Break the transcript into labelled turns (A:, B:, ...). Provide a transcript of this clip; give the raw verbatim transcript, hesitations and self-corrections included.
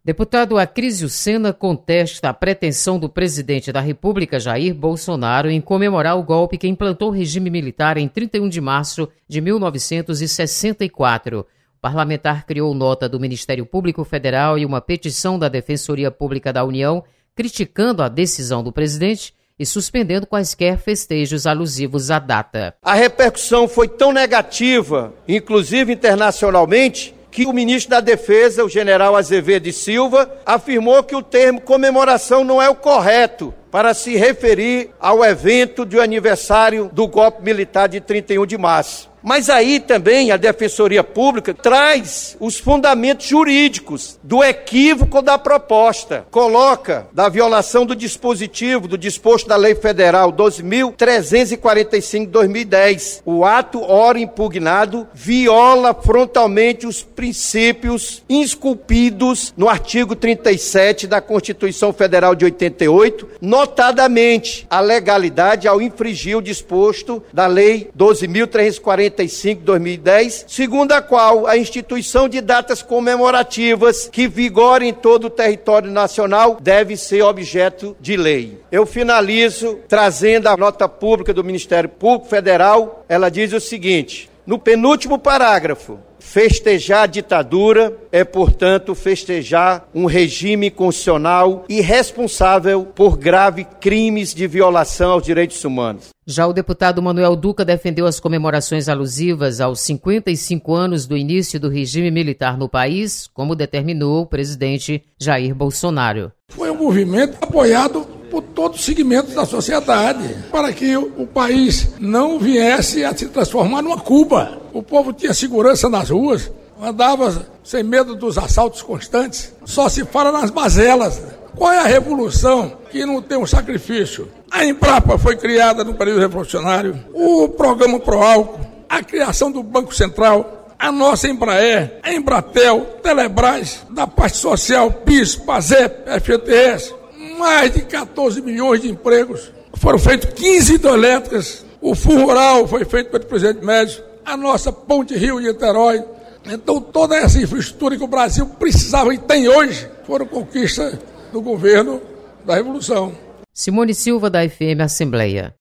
A: Deputado Acrísio Senna contesta a pretensão do presidente da República, Jair Bolsonaro, em comemorar o golpe que implantou o regime militar em trinta e um de março de mil novecentos e sessenta e quatro. O parlamentar criou nota do Ministério Público Federal e uma petição da Defensoria Pública da União criticando a decisão do presidente e suspendendo quaisquer festejos alusivos à data.
B: A repercussão foi tão negativa, inclusive internacionalmente, que o ministro da Defesa, o general Azevedo de Silva, afirmou que o termo comemoração não é o correto para se referir ao evento de aniversário do golpe militar de trinta e um de março. Mas aí também a Defensoria Pública traz os fundamentos jurídicos do equívoco da proposta. Coloca da violação do dispositivo do disposto da Lei Federal doze mil trezentos e quarenta e cinco de dois mil e dez. O ato ora impugnado viola frontalmente os princípios esculpidos no artigo trinta e sete da Constituição Federal de oitenta e oito, notadamente a legalidade ao infringir o disposto da Lei doze mil trezentos e quarenta e cinco de dois mil e dez, segundo a qual a instituição de datas comemorativas que vigorem em todo o território nacional deve ser objeto de lei. Eu finalizo trazendo a nota pública do Ministério Público Federal. Ela diz o seguinte: no penúltimo parágrafo, festejar a ditadura é, portanto, festejar um regime constitucional irresponsável por graves crimes de violação aos direitos humanos.
A: Já o deputado Manuel Duca defendeu as comemorações alusivas aos cinquenta e cinco anos do início do regime militar no país, como determinou o presidente Jair Bolsonaro.
C: Foi um movimento apoiado por todos os segmentos da sociedade, para que o país não viesse a se transformar numa Cuba. O povo tinha segurança nas ruas, andava sem medo dos assaltos constantes. Só se fala nas mazelas. Qual é a revolução que não tem um sacrifício? A Embrapa foi criada no período revolucionário, o programa Pro Álcool, a criação do Banco Central, a nossa Embraer, a Embratel, Telebrás, da parte social, PIS, PASEP, F G T S, mais de catorze milhões de empregos. Foram feitas quinze hidrelétricas, o Fundo Rural foi feito pelo presidente Médici, a nossa Ponte Rio e Niterói. Então toda essa infraestrutura que o Brasil precisava e tem hoje, foram conquistas do governo da Revolução.
A: Simone Silva, da F M Assembleia.